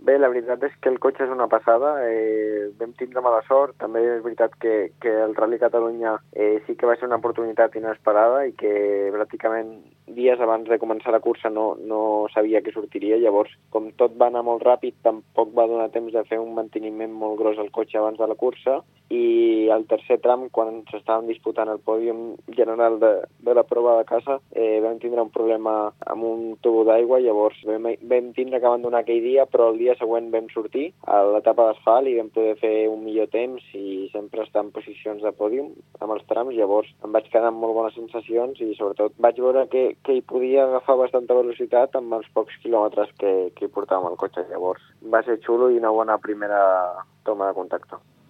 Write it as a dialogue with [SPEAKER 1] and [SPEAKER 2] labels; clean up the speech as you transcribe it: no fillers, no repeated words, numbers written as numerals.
[SPEAKER 1] Bé, la veritat és que el cotxe és una passada, vam tindre mala sort, també és veritat que el Rally Catalunya sí que va ser una oportunitat inesperada i que pràcticament dies abans de començar la cursa no sabia que sortiria, llavors com tot va anar molt ràpid tampoc va donar temps de fer un manteniment molt gros al cotxe abans de la cursa i al tercer tram, quan s'estaven disputant el pòdium general de la prova de casa, vam tindre un problema amb un tubo d'aigua, llavors vam tindre que abandonar aquell dia, però el dia següent vam sortir a l'etapa d'asfalt i vam poder fer un millor temps i sempre estar en posicions de pòdium amb els trams, llavors em vaig quedar amb molt bones sensacions i sobretot vaig veure que hi podia agafar bastanta velocitat amb els pocs quilòmetres que hi portàvem el cotxe, llavors va ser xulo i una bona primera toma de contacte.